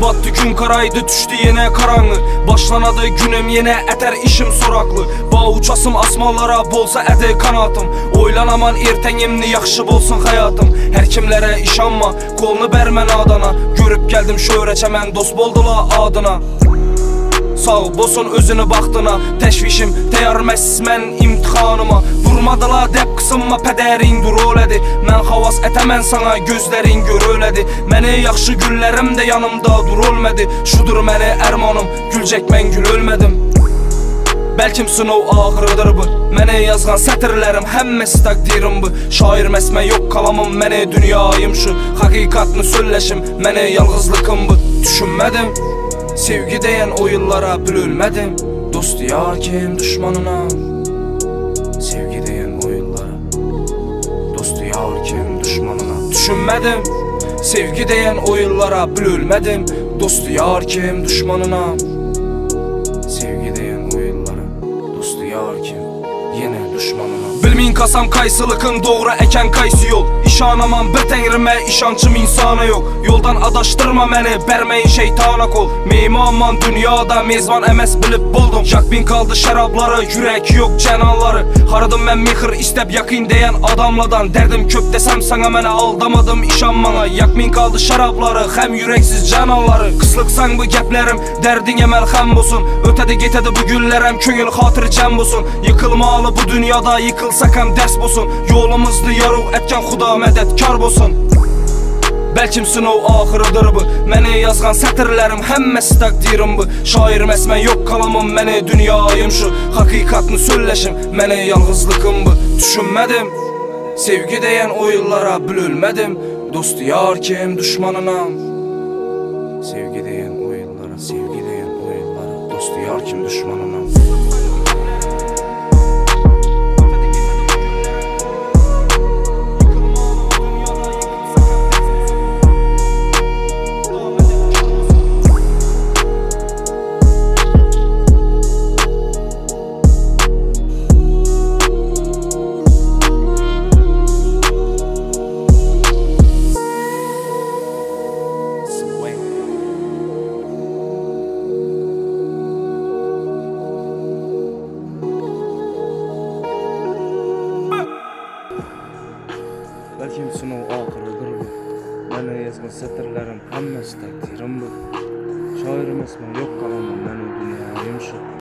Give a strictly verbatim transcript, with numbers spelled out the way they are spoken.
battı gün karaydı, düştü yine karanlı. Başlanadı günüm yine eter işim soraklı. Bağ uçasım asmalara bolsa ədi kanatım. Oylanaman ertəngimni yaxşı bolsun hayatım. Hər kimlərə işanma, qolunu bərmən adana. Görüb gəldim şöhrətə mən dost boldula adına. Sağ bolsun özünü baxdına. Təşvişim təyərməsiz mən imtihanıma. Vurmadıla dəb qısınma pədərin dur ölədi. Mən havas ətəmən sana gözlərin gör ölədi. Məni yaxşı güllərim də yanımda dur ölmədi. Şudur məni ərmanım, gülcək mən gül ölmədim. Bəlkim sınov ağrıdır bu. Mənə yazğan sətirlərim həmməsi təqdirim bu. Şair məsmə yox kalamım, mənə dünyayım şu. Haqiqatını söyləşim, mənə yalğızlıqım bu. Düşünmədim, sevgi deyən o yıllara bölülmədim. Dost yar kim düşmanına. Sevgi deyən o yıllara. Dost yar kim düşmanına. Düşünmədim, sevgi deyən o yıllara bölülmədim. Dost yar kim düşmanına. Sevgi deyən o yıllara. Dost yar kim yenə düşmanına. Bilmin kasam kaysılıkın doğru eken kaysı yol. İşanamam bir tengrimə, işancım insana yok. Yoldan adaştırma məni, bərməyin şeytana kol. Meymanman dünyada mezvan əməs bilib buldum. Yakbin kaldı şərabları, yürək yok cənanları. Haradım mən mixir istəb yakın deyən adamladan. Dərdim köp desəm sana mənə aldamadım işanmana. Yakmin kaldı şərabları, xəm yürəksiz cənanları. Qıslıqsan bu gəplərim, dərdinə məlxəm bolsun. Ötədi getədi bu günlərəm, köngül xatır cəm bolsun. Yıkılmalı bu dünyada, yıkılsak həm dərs bolsun. Yolumuzdu yarıq ətkən xuda mədədkar bolsun. Bəlkim sınov axırıdır bu. Mənə yazğan sətirlərim həmməsi təqdirim bu. Şair məsmə yox kalamım, mənə dünyayım şu. Haqiqatını söyləşim, mənə yalğızlıqım bu. Düşünmədim, sevgi deyən o yıllara bölülmədim. Dost yar kim düşmanına. Sevgi deyən o yıllara, sevgi deyən o yıllara. Dost yar kim düşmanına. Bəlkə sınov axırıdır bu. Mənə yazğan sətirlərim həmməsi təqdirim bu. Şairim əsmə yox qalamam, mənə dünyayım şu.